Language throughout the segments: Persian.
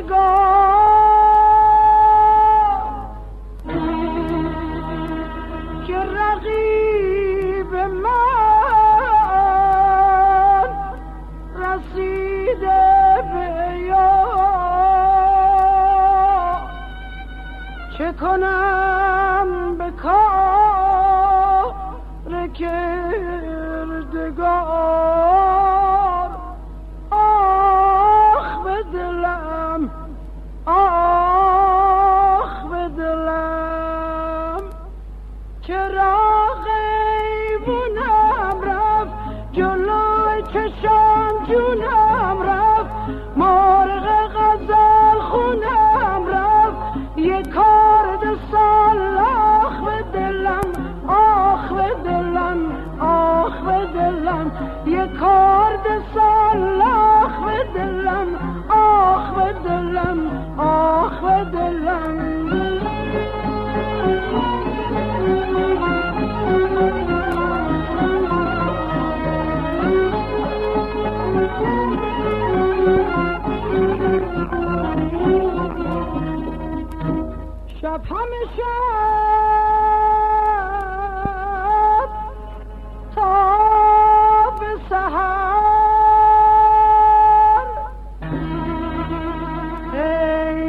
که رقیب من رسیده به یار، چه کنم به کار کردگار؟ آخ به دلم، آخ به دلم، چرا غیبونم رفت جلوی چشم جونم رفت، مرغ غزل خونم رفت، یک کارد سال. آخ به دلم، آخ به دلم، آخ به دلم، یک کارد سال. آخ به دلم، آخ به دلم، آخ به دلم. شب همه شب تا به سحر ای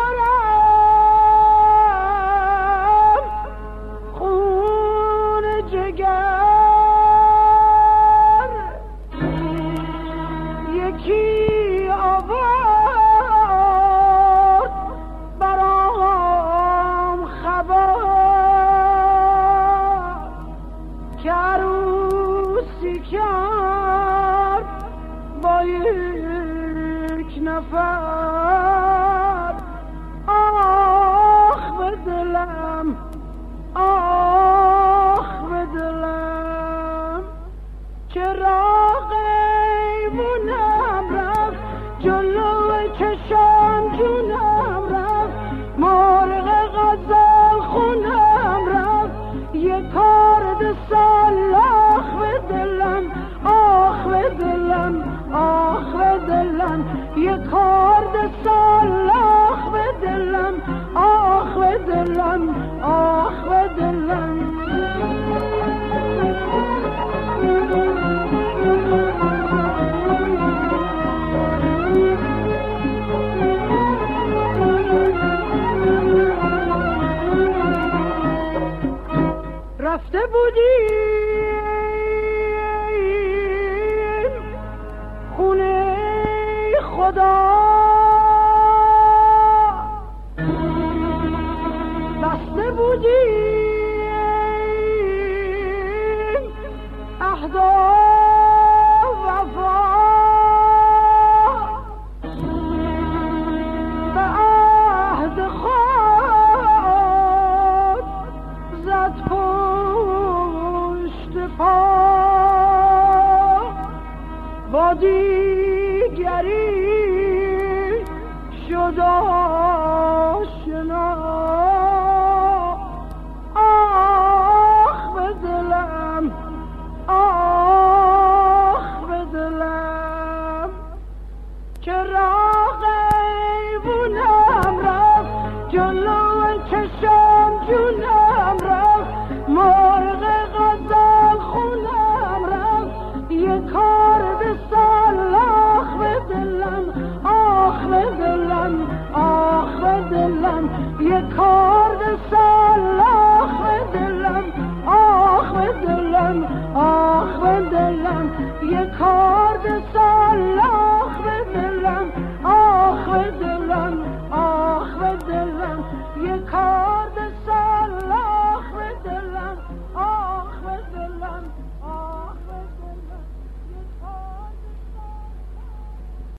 میخورم خون جگر، یکی آورد برام خبر که عروسی کرد با یک نفر. آخ به دلم، آخ به دلم، چرا غیبونم رفت جلوی چشم جونم رفت، مرغ غزل خونم رفت، یک کارد سال. آخ به دلم، آخ به دلم، آخ به دلم، یک کارد سال. آخ به دلم، آخ به دلم، آخ به دلم. رفته بودیم خونه خدا، بسته بودیم عهد و وفا، به عهد خود زد پشت پا، با دیگری شد آشنا. آخ به دلم، آخ به دلم، چرا غیبونم رفت جلوی چشم جونم رفت، مرغ غزل خونم رفت، یک کارد سال. آخ به دلم، آخ به دلم، آخ به دلم، یک کارد سال. آخ به دلم، آخ به دلم، آخ به دلم، یک کارد